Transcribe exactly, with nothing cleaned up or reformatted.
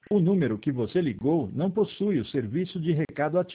O número que você ligou não possui o serviço de recado ativo.